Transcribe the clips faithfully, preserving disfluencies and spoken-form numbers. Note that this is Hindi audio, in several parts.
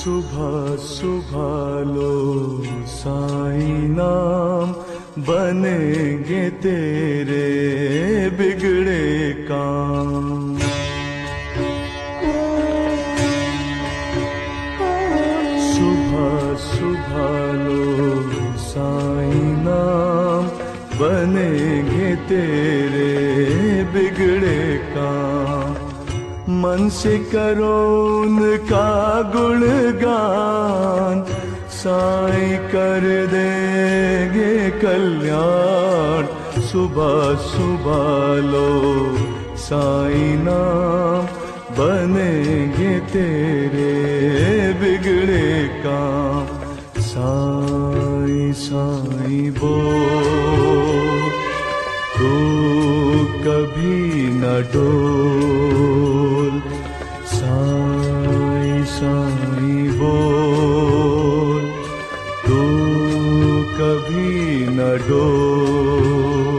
सुबह सुबह लो साईं नाम, बनेंगे तेरे बिगड़े काम। सुबह सुबह लो साईं नाम, बनेंगे तेरे बिगड़े काम। मन से करो उनका गुणगान, साईं कर देंगे कल्याण। सुबह सुबह लो साईं नाम, बनेंगे तेरे बिगड़े काम। साईं साईं बोल, तू कभी न डोल। साईं साईं बोल, तू कभी न डोल।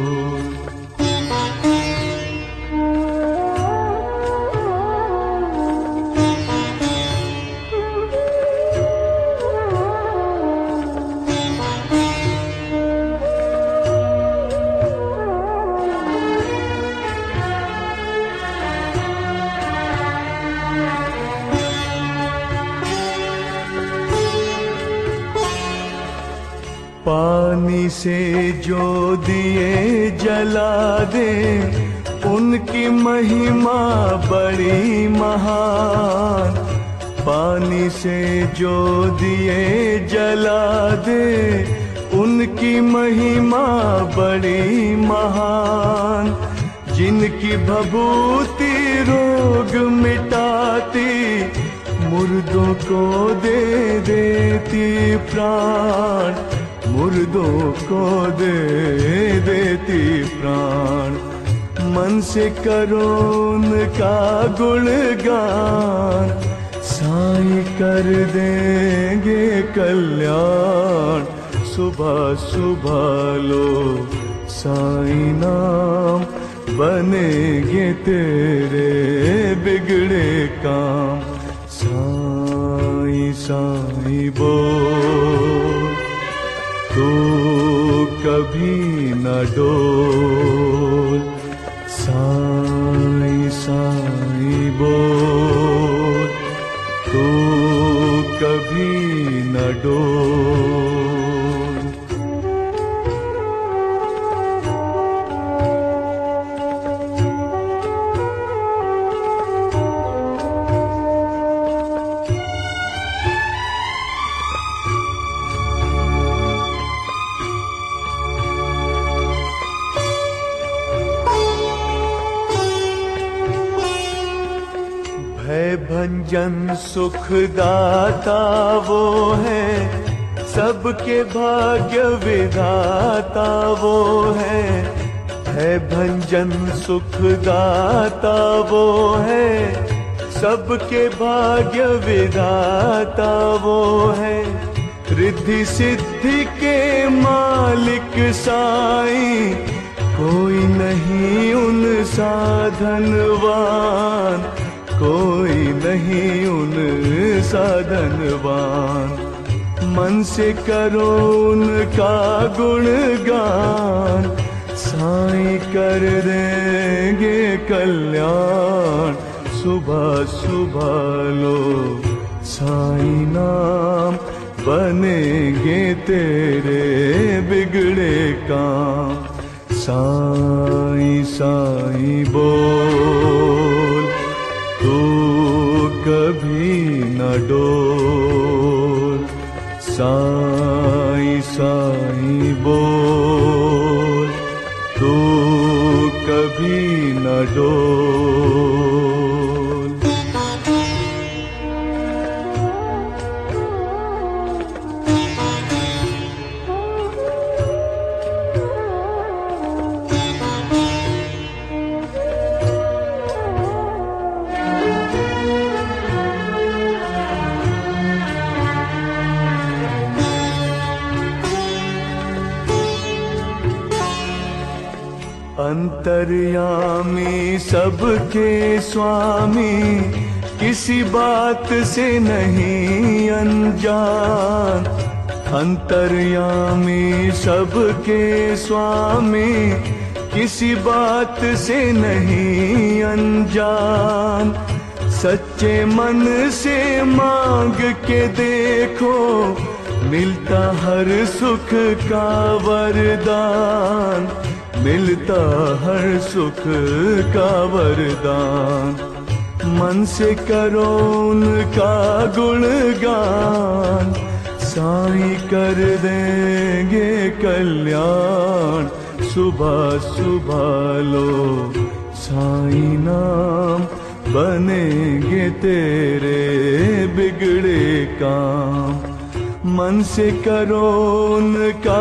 पानी से जो दिए जला दे, उनकी महिमा बड़ी महान। पानी से जो दिए जला दे, उनकी महिमा बड़ी महान। जिनकी भभूति रोग मिटाती, मुर्दों को दे देती प्राण। मुर्दों को दे देती प्राण। मन से करो उनका गुणगान, साईं कर देंगे कल्याण। सुबह सुबह लो साईं नाम, बनेंगे तेरे बिगड़े काम। साईं साईं बोल, तू कभी न डोल। साईं साईं बोल, तू कभी न डोल। भय भंजन सुख दाता वो है, सबके भाग्य विधाता वो है। भय भंजन सुख दाता वो है, सबके भाग्य विधाता वो है। रिद्धि सिद्धि के मालिक साईं, कोई नहीं उन साधनवान। कोई नहीं उन साधनवान। मन से करो उनका गुणगान, साईं कर देंगे कल्याण। सुबह सुबह लो साईं नाम, बनेंगे तेरे बिगड़े काम। साईं साईं बोल, तू कभी न डोल। साईं साईं बोल, तू कभी न डोल। अंतर्यामी सबके स्वामी, किसी बात से नहीं अनजान, अंतर्यामी सबके स्वामी, किसी बात से नहीं अनजान। सच्चे मन से मांग के देखो, मिलता हर सुख का वरदान, मिलता हर सुख का वरदान। मन से करो उनका गुणगान, साईं कर देंगे कल्याण। सुबह सुबह लो साईं नाम, बनेंगे तेरे बिगड़े काम। मन से करो उनका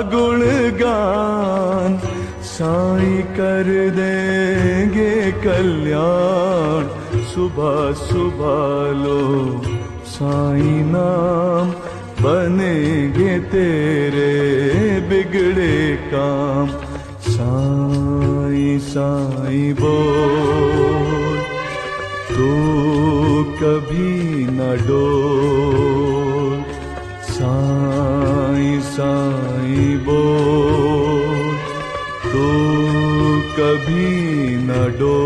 गुणगान, साईं कर देंगे कल्याण। सुबह सुबह लो साईं नाम, बनेंगे तेरे बिगड़े काम। साईं साईं बोल, तू कभी न डोल। साईं साईं बोल, तू कभी न डोल।